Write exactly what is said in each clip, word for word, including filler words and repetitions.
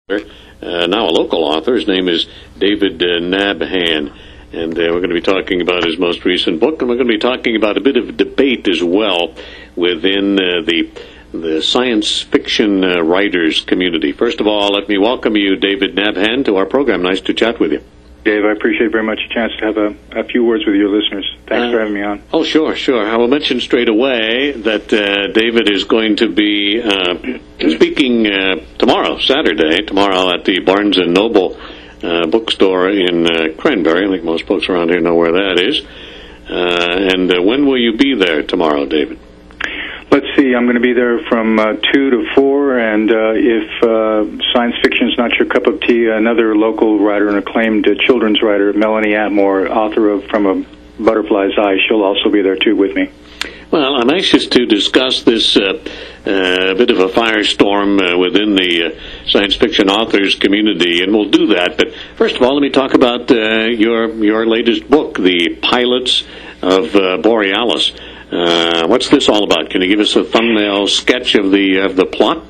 Uh, now a local author. His name is David uh, Nabhan, and uh, we're going to be talking about his most recent book, and we're going to be talking about a bit of debate as well within uh, the the science fiction uh, writers community. First of all, let me welcome you, David Nabhan, to our program. Nice to chat with you. Dave, I appreciate very much a chance to have a, a few words with your listeners. Thanks uh, for having me on. Oh, sure, sure. I will mention straight away that uh, David is going to be uh, speaking uh, tomorrow, Saturday, tomorrow at the Barnes and Noble uh, bookstore in uh, Cranberry. I think most folks around here know where that is. Uh, and uh, when will you be there tomorrow, David? Let's see, I'm going to be there from uh, two to four, and uh, if uh, science fiction is not your cup of tea, another local writer and acclaimed uh, children's writer, Melanie Atmore, author of From a Butterfly's Eye, she'll also be there too with me. Well, I'm anxious to discuss this uh, uh, bit of a firestorm uh, within the uh, science fiction authors community, and we'll do that. But first of all, let me talk about uh, your your latest book, The Pilots of uh, Borealis. Uh, what's this all about? Can you give us a thumbnail sketch of the of the plot?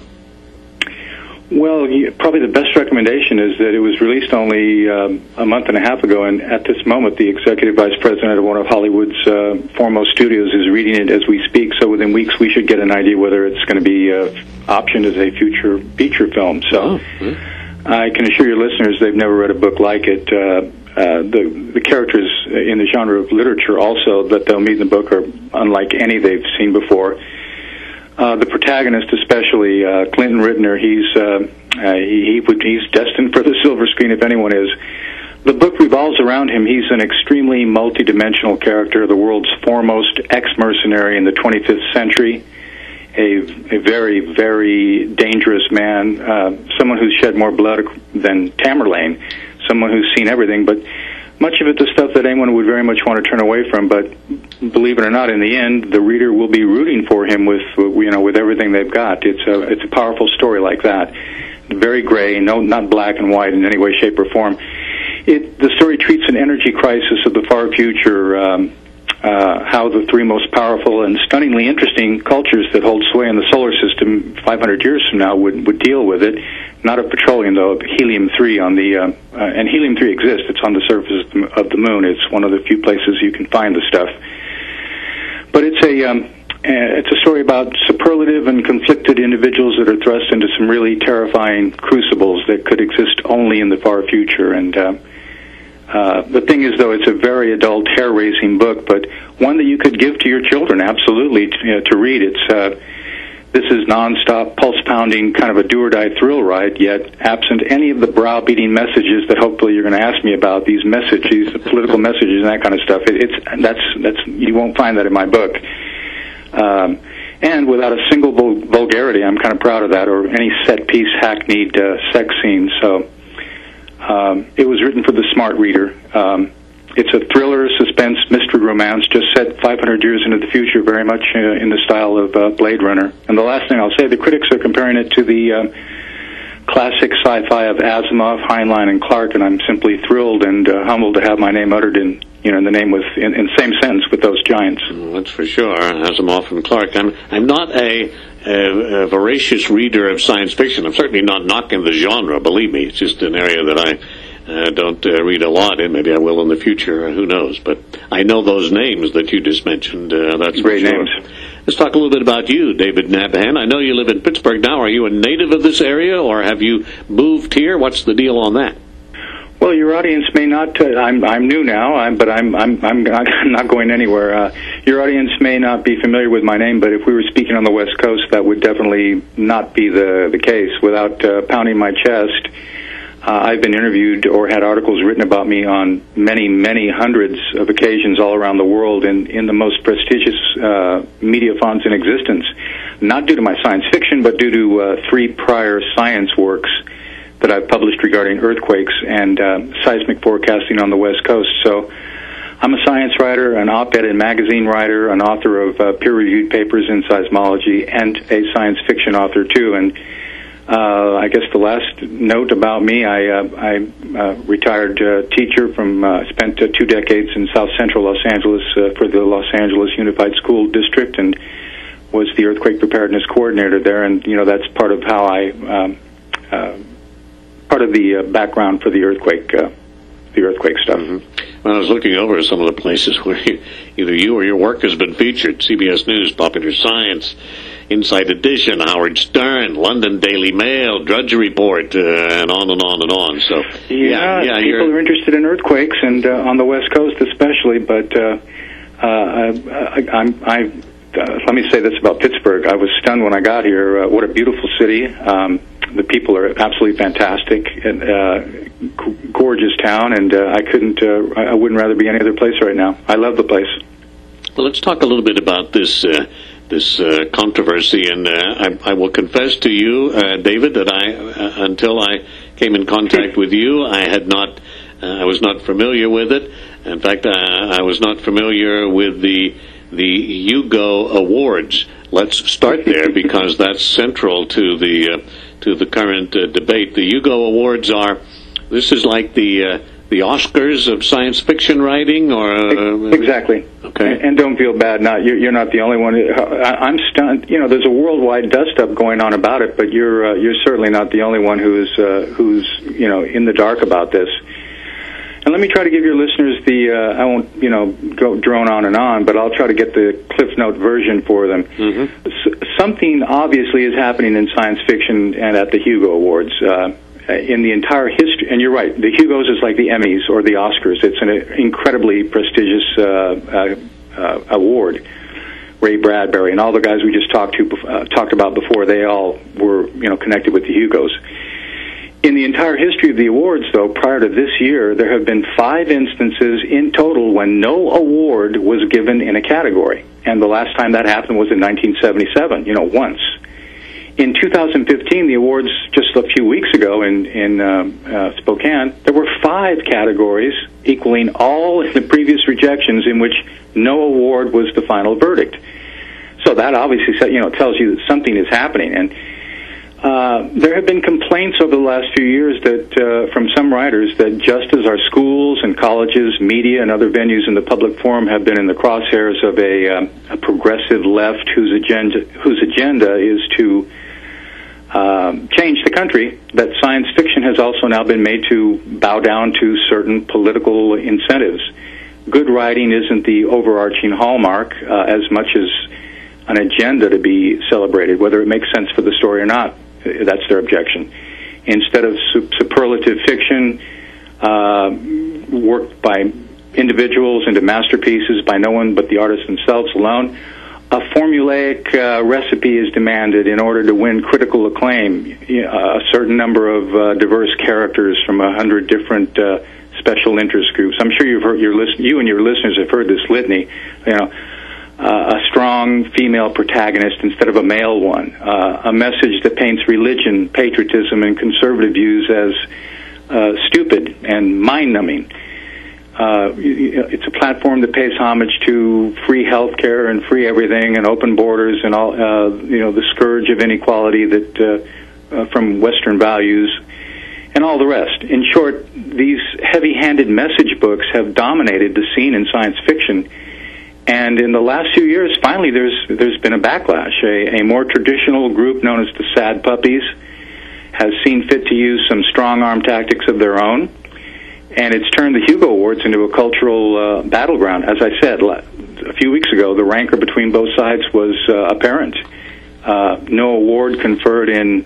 Well, probably the best recommendation is that it was released only um, a month and a half ago, and at this moment, the executive vice president of one of Hollywood's uh, foremost studios is reading it as we speak. So within weeks, we should get an idea whether it's going to be uh, optioned as a future feature film. So oh, hmm. I can assure your listeners they've never read a book like it. Uh, Uh, the the characters in the genre of literature also that they'll meet in the book are unlike any they've seen before. Uh, the protagonist, especially uh, Clinton Rittner, he's uh, uh, he, he's destined for the silver screen if anyone is. The book revolves around him. He's an extremely multidimensional character, the world's foremost ex-mercenary in the twenty-fifth century, a, a very, very dangerous man, uh, someone who's shed more blood than Tamerlane, someone who's seen everything, but much of it the stuff that anyone would very much want to turn away from. But believe it or not, in the end, the reader will be rooting for him with, you know, with everything they've got. It's a it's a powerful story like that. Very gray, no, not black and white in any way, shape, or form. It the story treats an energy crisis of the far future. Um, uh, how the three most powerful and stunningly interesting cultures that hold sway in the solar system five hundred years from now would would deal with it. Not of petroleum, though, of helium three on the, uh, uh, and helium three exists. It's on the surface of the moon. It's one of the few places you can find the stuff. But it's a, um, it's a story about superlative and conflicted individuals that are thrust into some really terrifying crucibles that could exist only in the far future. And uh, uh, the thing is, though, it's a very adult, hair-raising book, but one that you could give to your children, absolutely, to, you know, to read. It's, uh, This is nonstop, pulse-pounding, kind of a do-or-die thrill ride, yet absent any of the brow-beating messages that hopefully you're going to ask me about, these messages, the political messages and that kind of stuff. It, it's that's that's you won't find that in my book. Um, and without a single vul- vulgarity, I'm kind of proud of that, or any set-piece, hackneyed uh, sex scene. So um, it was written for the smart reader. Um, It's a thriller, suspense, mystery romance, just set five hundred years into the future, very much uh, in the style of uh, Blade Runner. And the last thing I'll say, the critics are comparing it to the uh, classic sci-fi of Asimov, Heinlein, and Clarke, and I'm simply thrilled and uh, humbled to have my name uttered in, you know, in the name with in, in the same sentence with those giants. Mm, that's for sure, Asimov and Clarke. I'm I'm not a, a, a voracious reader of science fiction. I'm certainly not knocking the genre. Believe me, it's just an area that I. I uh, don't uh, read a lot in. Maybe I will in the future. Uh, who knows? But I know those names that you just mentioned. Uh, that's great sure. names. Let's talk a little bit about you, David Nabhan. I know you live in Pittsburgh now. Are you a native of this area, or have you moved here? What's the deal on that? Well, your audience may not. Uh, I'm I'm new now, I'm, but I'm I'm I'm not going anywhere. Uh, your audience may not be familiar with my name, but if we were speaking on the West Coast, that would definitely not be the the case. Without uh, pounding my chest. Uh, I've been interviewed or had articles written about me on many, many hundreds of occasions all around the world in, in the most prestigious uh, media fonts in existence, not due to my science fiction, but due to uh, three prior science works that I've published regarding earthquakes and uh, seismic forecasting on the West Coast. So I'm a science writer, an op-ed and magazine writer, an author of uh, peer-reviewed papers in seismology, and a science fiction author, too. And Uh, I guess the last note about me, I, uh, I uh, retired uh, teacher from, uh, spent uh, two decades in South Central Los Angeles uh, for the Los Angeles Unified School District and was the earthquake preparedness coordinator there. And, you know, that's part of how I um, uh, part of the uh, background for the earthquake, uh, the earthquake stuff. Mm-hmm. Well, I was looking over some of the places where you, either you or your work has been featured: C B S News, Popular Science, Inside Edition, Howard Stern, London Daily Mail, Drudge Report, uh, and on and on and on. So, yeah, yeah, yeah people you're, are interested in earthquakes, and uh, on the West Coast especially. But uh, uh, I, I'm, I, uh, let me say this about Pittsburgh: I was stunned when I got here. Uh, what a beautiful city! Um, the people are absolutely fantastic, and uh, g- gorgeous town, and uh, I couldn't, uh, I wouldn't rather be any other place right now. I love the place. Well, let's talk a little bit about this. Uh, this uh, controversy, and uh, I, I will confess to you, uh, David, that I, uh, until I came in contact with you, I had not, uh, I was not familiar with it. In fact, uh, I was not familiar with the the Hugo Awards. Let's start there because that's central to the uh, to the current uh, debate. The Hugo Awards are, this is like the uh, the Oscars of science fiction writing, or uh, exactly. Okay. And, and don't feel bad. Not you're, you're not the only one. I, I'm stunned. You know, there's a worldwide dust-up going on about it, but you're uh, you're certainly not the only one who's uh, who's you know in the dark about this. And let me try to give your listeners the. Uh, I won't you know go drone on and on, but I'll try to get the Cliff Note version for them. Mm-hmm. S- something obviously is happening in science fiction and at the Hugo Awards. Uh, in the entire history, and you're right, the Hugos is like the Emmys or the Oscars. It's an incredibly prestigious uh, uh, uh, award. Ray Bradbury and all the guys we just talked to uh, talked about before, they all were you know connected with the Hugos. In the entire history of the awards, though, prior to this year, there have been five instances in total when no award was given in a category, and the last time that happened was in nineteen seventy-seven. You know, once. In two thousand fifteen, the awards, just a few weeks ago in, in uh, uh, Spokane, there were five categories equaling all the previous rejections in which no award was the final verdict. So that obviously, you know, tells you that something is happening. And uh, there have been complaints over the last few years that uh, from some writers that just as our schools and colleges, media, and other venues in the public forum have been in the crosshairs of a, um, a progressive left whose agenda whose agenda is to Um, change the country, that science fiction has also now been made to bow down to certain political incentives. Good writing isn't the overarching hallmark uh, as much as an agenda to be celebrated, whether it makes sense for the story or not. That's their objection. Instead of su- superlative fiction uh, worked by individuals into masterpieces by no one but the artists themselves alone, a formulaic uh, recipe is demanded in order to win critical acclaim. A certain number of uh, diverse characters from a hundred different uh, special interest groups. I'm sure you've heard your list- you and your listeners have heard this litany. You know, uh, a strong female protagonist instead of a male one. Uh, a message that paints religion, patriotism, and conservative views as uh, stupid and mind-numbing. Uh, it's a platform that pays homage to free health care and free everything and open borders and all, uh, you know, the scourge of inequality that uh, uh, from Western values and all the rest. In short, these heavy-handed message books have dominated the scene in science fiction. And in the last few years, finally, there's there's been a backlash. A, a more traditional group known as the Sad Puppies has seen fit to use some strong-arm tactics of their own. And it's turned the Hugo Awards into a cultural uh, battleground. As I said a few weeks ago, the rancor between both sides was uh, apparent. Uh, no award conferred in,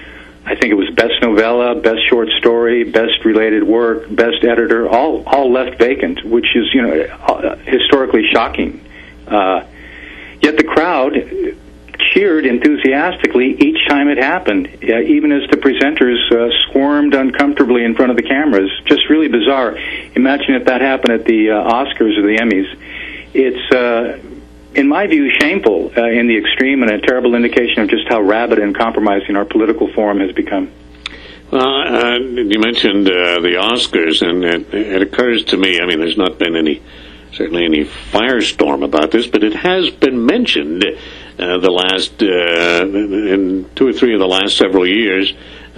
I think it was Best Novella, Best Short Story, Best Related Work, Best Editor, all all left vacant, which is, you know, historically shocking. Uh, yet the crowd cheered enthusiastically each time it happened, uh, even as the presenters uh, squirmed uncomfortably in front of the cameras. Just really bizarre. Imagine if that happened at the uh, Oscars or the Emmys. It's, uh, in my view, shameful uh, in the extreme and a terrible indication of just how rabid and compromising our political forum has become. Well, uh, you mentioned uh, the Oscars, and it, it occurs to me, I mean, there's not been any, certainly any firestorm about this, but it has been mentioned Uh, the last, uh, in two or three of the last several years,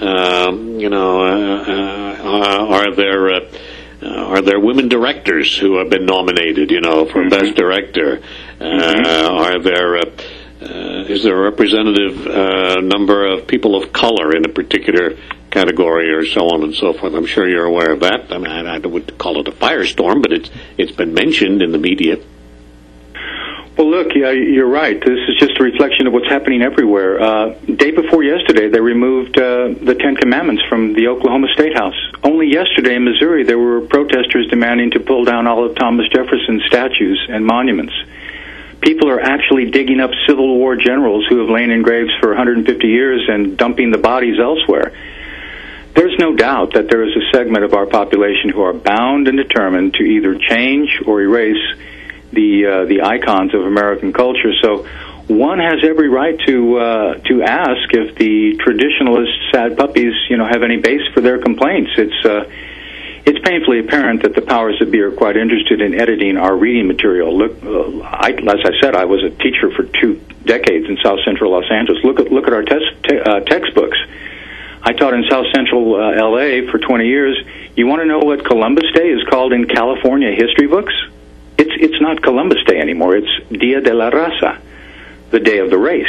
um, you know, uh, uh, are there uh, uh, are there women directors who have been nominated, you know, for mm-hmm. Best Director? Uh, mm-hmm. Are there uh, uh, is there a representative uh, number of people of color in a particular category or so on and so forth. I'm sure you're aware of that. I mean, I, I would call it a firestorm, but it's it's been mentioned in the media. Well, look, yeah, you're right. This is just a reflection of what's happening everywhere. Uh, day before yesterday, they removed uh, the Ten Commandments from the Oklahoma State House. Only yesterday in Missouri, there were protesters demanding to pull down all of Thomas Jefferson's statues and monuments. People are actually digging up Civil War generals who have lain in graves for one hundred fifty years and dumping the bodies elsewhere. There's no doubt that there is a segment of our population who are bound and determined to either change or erase the uh, the icons of American culture. So one has every right to uh, to ask if the traditionalist sad puppies, you know, have any base for their complaints. It's uh, it's painfully apparent that the powers that be are quite interested in editing our reading material. Look, uh, I, as I said, I was a teacher for two decades in South Central Los Angeles. Look at look at our test, te- uh, textbooks. I taught in South Central uh, L A for twenty years. You want to know what Columbus Day is called in California history books? It's it's not Columbus Day anymore. It's Dia de la Raza, the day of the race.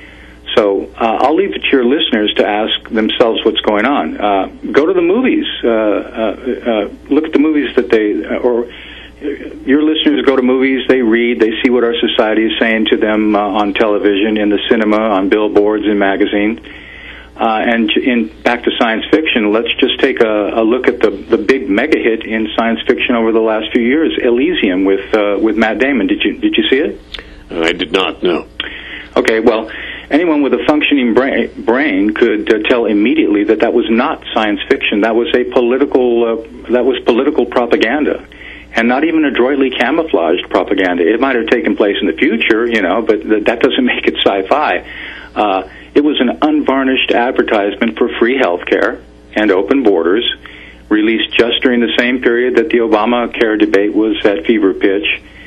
So uh, I'll leave it to your listeners to ask themselves what's going on. Uh, go to the movies. Uh, uh, uh, look at the movies that they, uh, or your listeners go to movies, they read, they see what our society is saying to them uh, on television, in the cinema, on billboards, in magazines. Uh, and in back to science fiction, let's just take a, a look at the the big mega hit in science fiction over the last few years, Elysium with uh, with Matt Damon. Did you did you see it? Uh, I did not. No. Okay. Well, anyone with a functioning brain, brain could uh, tell immediately that that was not science fiction. That was a political uh, that was political propaganda, and not even adroitly camouflaged propaganda. It might have taken place in the future, you know, but th- that doesn't make it sci-fi. Uh, It was an unvarnished advertisement for free health care and open borders, released just during the same period that the Obamacare debate was at fever pitch.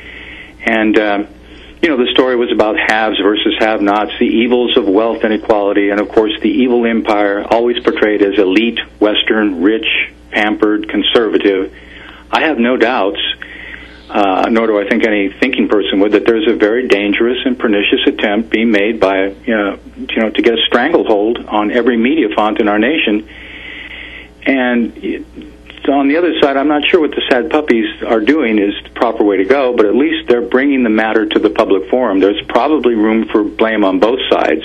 And, uh, you know, the story was about haves versus have-nots, the evils of wealth inequality, and, of course, the evil empire, always portrayed as elite, Western, rich, pampered, conservative. I have no doubts, Uh, nor do I think any thinking person would, that there's a very dangerous and pernicious attempt being made by, you know, you know, to get a stranglehold on every media font in our nation. And on the other side, I'm not sure what the sad puppies are doing is the proper way to go, but at least they're bringing the matter to the public forum. There's probably room for blame on both sides.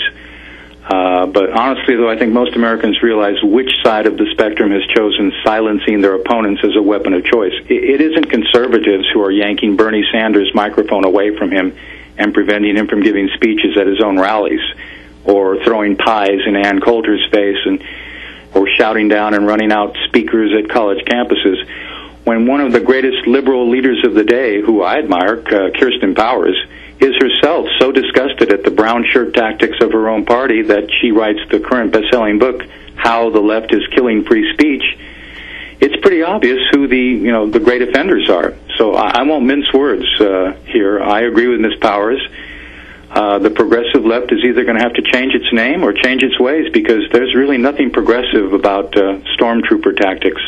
Uh, but honestly, though, I think most Americans realize which side of the spectrum has chosen silencing their opponents as a weapon of choice. It, it isn't conservatives who are yanking Bernie Sanders' microphone away from him and preventing him from giving speeches at his own rallies, or throwing pies in Ann Coulter's face, and or shouting down and running out speakers at college campuses. When one of the greatest liberal leaders of the day, who I admire, uh, Kirsten Powers, is herself so disgusted at the brown shirt tactics of her own party that she writes the current best-selling book, How the Left is Killing Free Speech, it's pretty obvious who the, you know, the great offenders are. So I, I won't mince words uh, here. I agree with Miz Powers. Uh, the progressive left is either going to have to change its name or change its ways, because there's really nothing progressive about uh, stormtrooper tactics.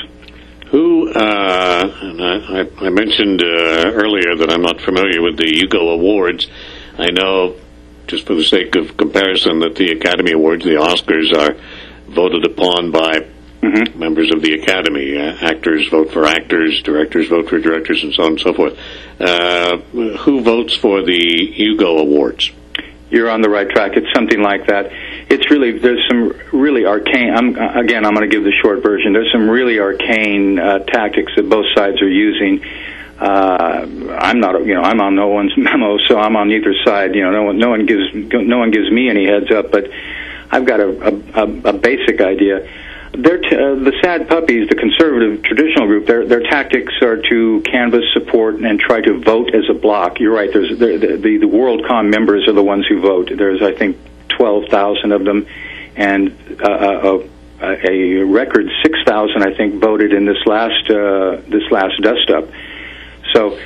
Who, uh, and I, I mentioned uh, earlier that I'm not familiar with the Hugo Awards. I know, just for the sake of comparison, that the Academy Awards, the Oscars, are voted upon by mm-hmm. members of the Academy. Uh, actors vote for actors, directors vote for directors, and so on and so forth. Uh, who votes for the Hugo Awards? You're on the right track. It's something like that. It's really, there's some really arcane, I'm, again, I'm going to give the short version. There's some really arcane uh, tactics that both sides are using. Uh, I'm not, you know, I'm on no one's memo, so I'm on neither side. You know, no one, no one gives, no one gives me any heads up, but I've got a, a, a basic idea. They're t- uh, the sad puppies, the conservative traditional group, their their tactics are to canvass support and try to vote as a bloc. You're right. There's the the, the WorldCom members are the ones who vote. There's, I think, twelve thousand of them, and uh, a, a record six thousand, I think, voted in this last uh, this last dust up. So.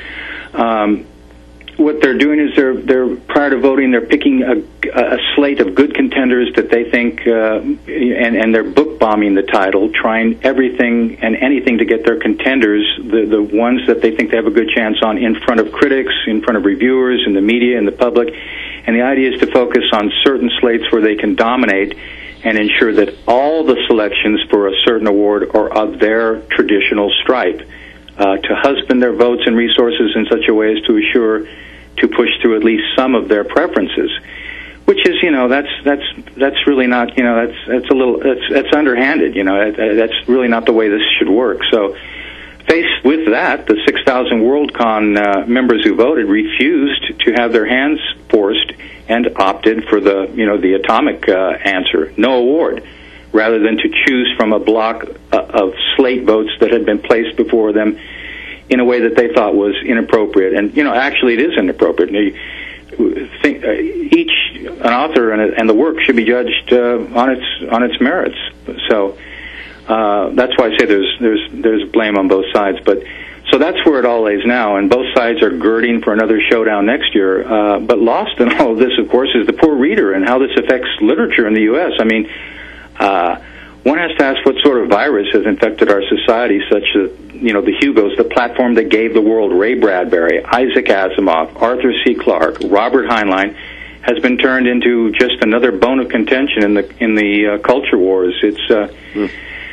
Um, What they're doing is they're they're prior to voting, they're picking a, a slate of good contenders that they think, uh, and and they're book bombing the title, trying everything and anything to get their contenders, the the ones that they think they have a good chance on, in front of critics, in front of reviewers, in the media, in the public. And the idea is to focus on certain slates where they can dominate and ensure that all the selections for a certain award are of their traditional stripe, uh, to husband their votes and resources in such a way as to assure to push through at least some of their preferences. Which is, you know, that's that's that's really not, you know, that's that's a little that's that's underhanded. You know, that's really not the way this should work. So, faced with that, the six thousand WorldCon uh, members who voted refused to have their hands forced and opted for the, you know, the atomic uh, answer, no award, rather than to choose from a block uh, of slate votes that had been placed before them in a way that they thought was inappropriate. And, you know, actually it is inappropriate. They, think, uh, each an author and, and the work should be judged uh, on its on its merits. So uh, that's why I say there's there's there's blame on both sides. But so that's where it all lays now, and both sides are girding for another showdown next year. Uh, but lost in all of this, of course, is the poor reader and how this affects literature in the U S I mean, uh, one has to ask what sort of virus has infected our society, such that, you know, the Hugos, the platform that gave the world Ray Bradbury, Isaac Asimov, Arthur C. Clarke, Robert Heinlein, has been turned into just another bone of contention in the in the uh, culture wars. It's, uh, mm.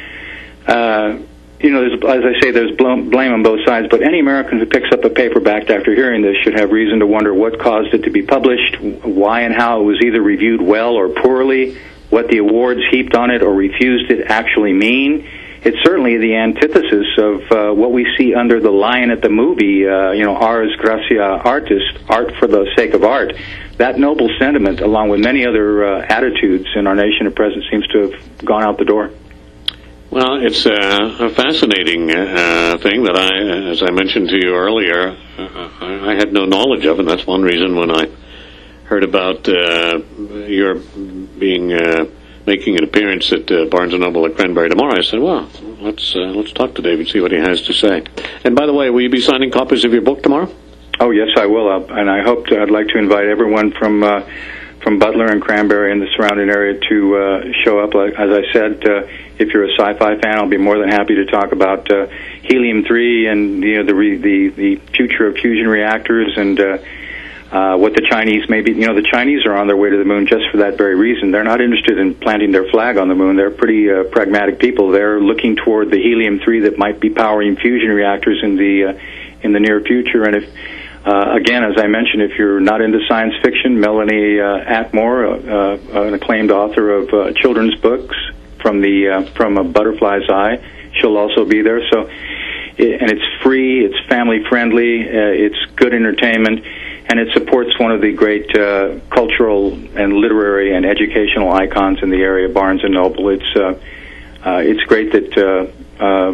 uh, you know, there's, as I say, there's blame on both sides, but any American who picks up a paperback after hearing this should have reason to wonder what caused it to be published, why and how it was either reviewed well or poorly, what the awards heaped on it or refused it actually mean. It's certainly the antithesis of uh, what we see under the lion at the movie, uh, you know, ars gratia artis, art for the sake of art. That noble sentiment, along with many other uh, attitudes in our nation at present, seems to have gone out the door. Well, it's uh, a fascinating uh, thing that I, as I mentioned to you earlier, uh, I had no knowledge of, and that's one reason when I heard about uh, your being uh, making an appearance at uh, Barnes and Noble at Cranberry tomorrow, I said, well, let's uh, let's talk to David, see what he has to say. And by the way, will you be signing copies of your book tomorrow? Oh, yes, I will. I'll, and I hope to, I'd like to invite everyone from uh, from Butler and Cranberry and the surrounding area to uh, show up. Like, as I said, uh, if you're a sci-fi fan, I'll be more than happy to talk about uh, helium three and, you know, the re- the the future of fusion reactors and uh, Uh, what the Chinese may be. You know, the Chinese are on their way to the moon just for that very reason. They're not interested in planting their flag on the moon. They're pretty uh, pragmatic people. They're looking toward the helium three that might be powering fusion reactors in the uh, in the near future. And if, uh, again, as I mentioned, if you're not into science fiction, Melanie uh, Atmore, uh, an acclaimed author of uh, children's books from the uh, from a Butterfly's Eye, she'll also be there. So, and it's free, it's family friendly, uh, it's good entertainment. And it supports one of the great uh, cultural and literary and educational icons in the area, Barnes and Noble. It's uh, uh, it's great that uh, uh,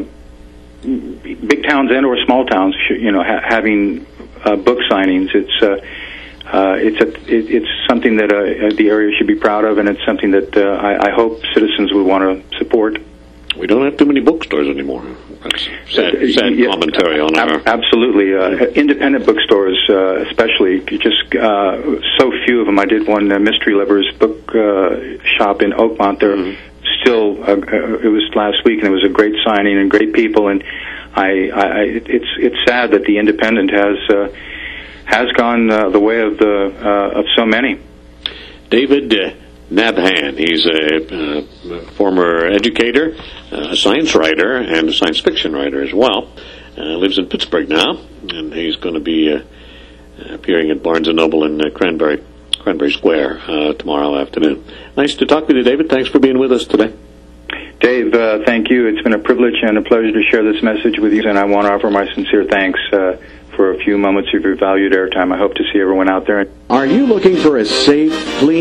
big towns and or small towns, should, you know, ha- having uh, book signings. It's uh, uh, it's a it, it's something that uh, the area should be proud of, and it's something that uh, I, I hope citizens would want to support. We don't have too many bookstores anymore. That's sad, sad yeah, commentary on our... Absolutely. Uh, independent bookstores, uh, especially, just uh, so few of them. I did one uh, Mystery Lovers book uh, shop in Oakmont. There, mm-hmm. still, uh, it was last week, and it was a great signing and great people. And I, I it's it's sad that the independent has uh, has gone uh, the way of the uh, of so many. David Uh, Nabhan. He's a uh, former educator, uh, a science writer, and a science fiction writer as well. Uh, lives in Pittsburgh now, and he's going to be uh, appearing at Barnes and Noble in uh, Cranberry, Cranberry Square uh, tomorrow afternoon. Nice to talk with you, David. Thanks for being with us today. Dave, uh, thank you. It's been a privilege and a pleasure to share this message with you, and I want to offer my sincere thanks uh, for a few moments of your valued airtime. I hope to see everyone out there. Are you looking for a safe, clean